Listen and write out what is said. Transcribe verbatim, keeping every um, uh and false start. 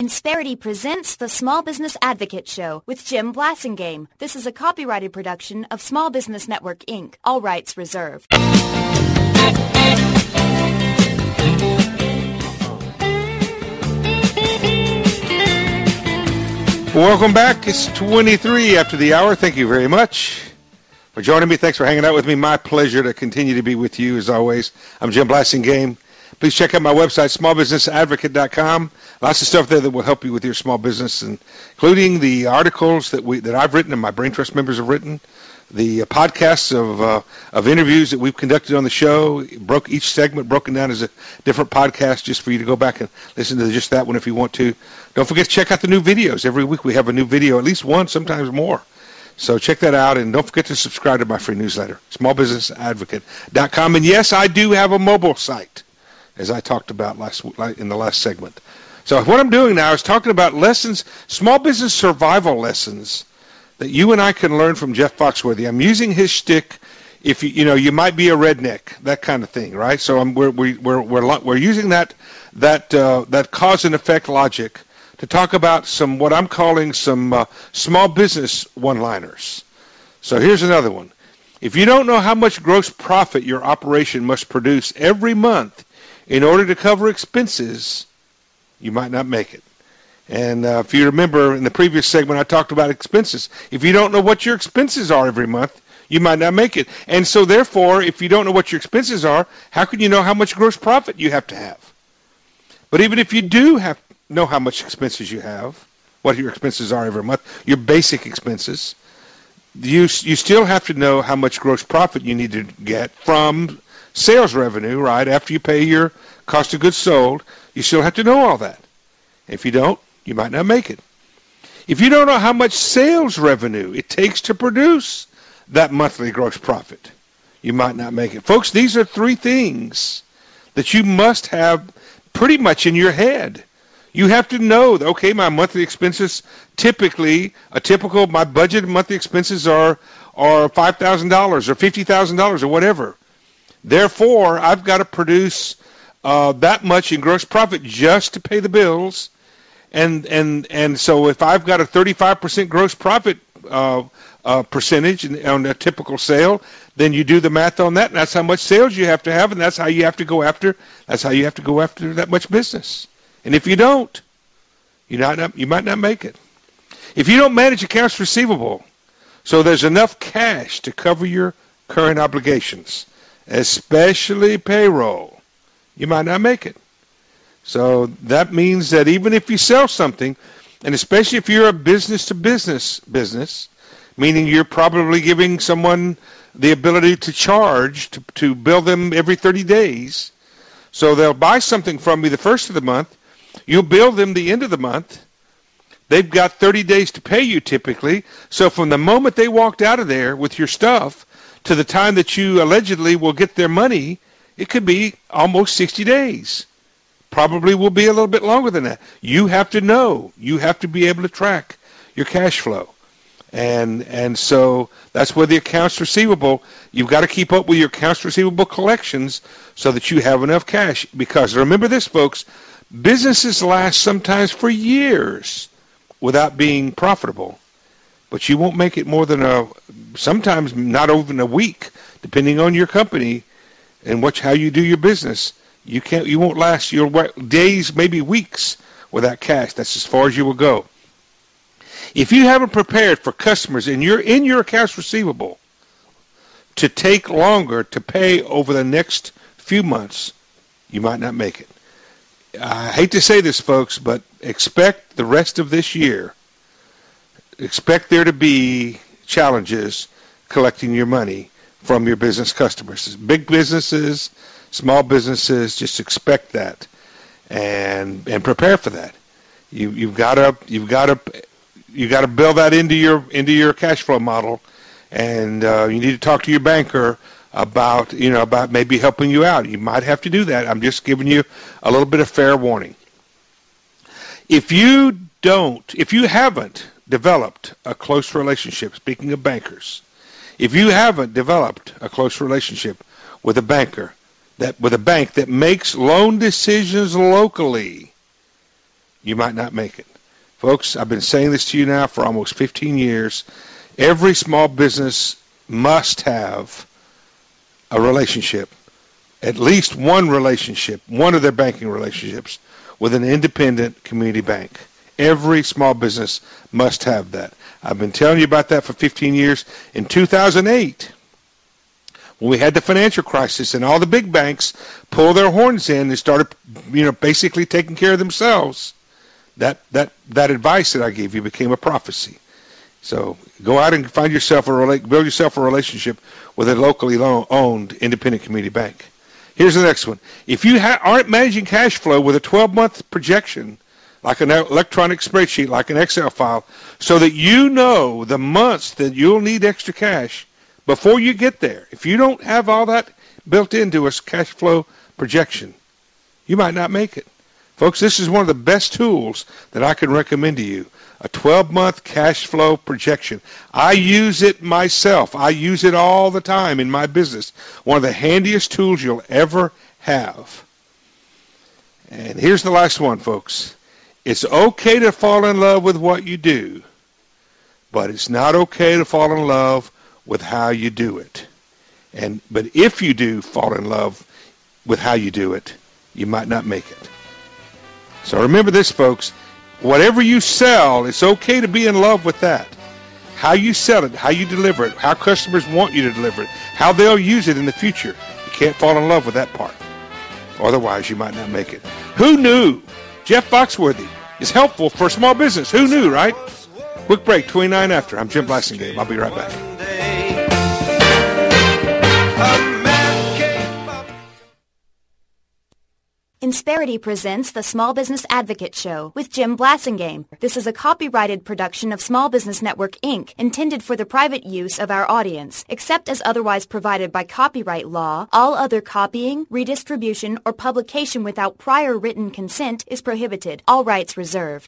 Insperity presents the Small Business Advocate Show with Jim Blasingame. This is a copyrighted production of Small Business Network, Incorporated. All rights reserved. Welcome back. It's twenty-three after the hour. Thank you very much for joining me. Thanks for hanging out with me. My pleasure to continue to be with you as always. I'm Jim Blasingame. Please check out my website, small business advocate dot com. Lots of stuff there that will help you with your small business, including the articles that we that I've written and my Brain Trust members have written, the uh, podcasts of uh, of interviews that we've conducted on the show. Broke each segment broken down as a different podcast, just for you to go back and listen to just that one if you want to. Don't forget to check out the new videos. Every week we have a new video, at least one, sometimes more. So check that out, and don't forget to subscribe to my free newsletter, small business advocate dot com. And yes, I do have a mobile site, as I talked about last in the last segment. So what I'm doing now is talking about lessons, small business survival lessons that you and I can learn from Jeff Foxworthy. I'm using his shtick. If you you know you might be a redneck, that kind of thing, right? So I'm, we're we're we're we're we're using that that uh, that cause and effect logic to talk about some what I'm calling some uh, small business one-liners. So here's another one. If you don't know how much gross profit your operation must produce every month in order to cover expenses, you might not make it. And uh, if you remember in the previous segment, I talked about expenses. If you don't know what your expenses are every month, you might not make it. And so therefore, if you don't know what your expenses are, how can you know how much gross profit you have to have? But even if you do have know how much expenses you have, what your expenses are every month, your basic expenses, you you still have to know how much gross profit you need to get from sales revenue, right? After you pay your cost of goods sold, you still have to know all that. If you don't, you might not make it. If you don't know how much sales revenue it takes to produce that monthly gross profit, you might not make it. Folks, these are three things that you must have pretty much in your head. You have to know that, okay, my monthly expenses, typically, a typical, my budgeted monthly expenses are, are five thousand dollars or fifty thousand dollars or whatever. Therefore, I've got to produce uh, that much in gross profit just to pay the bills. And and and so if I've got a thirty-five percent gross profit uh, uh, percentage on a typical sale, then you do the math on that, and that's how much sales you have to have, and that's how you have to go after. That's how you have to go after that much business. And if you don't, you not you might not make it. If you don't manage accounts receivable, so there's enough cash to cover your current obligations, especially payroll, you might not make it. So that means that even if you sell something, and especially if you're a business-to-business business, meaning you're probably giving someone the ability to charge, to, to bill them every thirty days, so they'll buy something from you the first of the month, you'll bill them the end of the month, they've got thirty days to pay you typically, so from the moment they walked out of there with your stuff to the time that you allegedly will get their money, it could be almost sixty days. Probably will be a little bit longer than that. You have to know. You have to be able to track your cash flow. And and so that's where the accounts receivable, you've got to keep up with your accounts receivable collections so that you have enough cash. Because remember this, folks, businesses last sometimes for years without being profitable. But you won't make it more than a, sometimes not even a week, depending on your company and what how you do your business. You can't, you won't last your days, maybe weeks without cash. That's as far as you will go. If you haven't prepared for customers in your in your accounts receivable to take longer to pay over the next few months, you might not make it. I hate to say this, folks, but expect the rest of this year, expect there to be challenges collecting your money from your business customers. Big businesses, small businesses, just expect that and and prepare for that. You you've got to you've got to you got to build that into your into your cash flow model, and uh, you need to talk to your banker about you know about maybe helping you out. You might have to do that. I'm just giving you a little bit of fair warning. If you don't, if you haven't developed a close relationship, speaking of bankers, if you haven't developed a close relationship with a banker, that with a bank that makes loan decisions locally, you might not make it. Folks, I've been saying this to you now for almost fifteen years. Every small business must have a relationship, at least one relationship, one of their banking relationships with an independent community bank. Every small business must have that. I've been telling you about that for fifteen years. In two thousand eight, when we had the financial crisis and all the big banks pulled their horns in and started, you know, basically taking care of themselves, that that that advice that I gave you became a prophecy. So go out and find yourself a build yourself a relationship with a locally owned independent community bank. Here's the next one. If you ha- aren't managing cash flow with a twelve-month projection, like an electronic spreadsheet, like an Excel file, so that you know the months that you'll need extra cash before you get there, if you don't have all that built into a cash flow projection, you might not make it. Folks, this is one of the best tools that I can recommend to you, a twelve-month cash flow projection. I use it myself. I use it all the time in my business. One of the handiest tools you'll ever have. And here's the last one, folks. It's okay to fall in love with what you do, but it's not okay to fall in love with how you do it. And but if you do fall in love with how you do it, you might not make it. So remember this, folks. Whatever you sell, it's okay to be in love with that. How you sell it, how you deliver it, how customers want you to deliver it, how they'll use it in the future. You can't fall in love with that part. Otherwise, you might not make it. Who knew Jeff Foxworthy is helpful for small business? Who knew, right? Quick break, twenty-nine after. I'm Jim Blasingame. I'll be right back. Insperity presents the Small Business Advocate Show with Jim Blasingame. This is a copyrighted production of Small Business Network, Incorporated, intended for the private use of our audience. Except as otherwise provided by copyright law, all other copying, redistribution, or publication without prior written consent is prohibited. All rights reserved.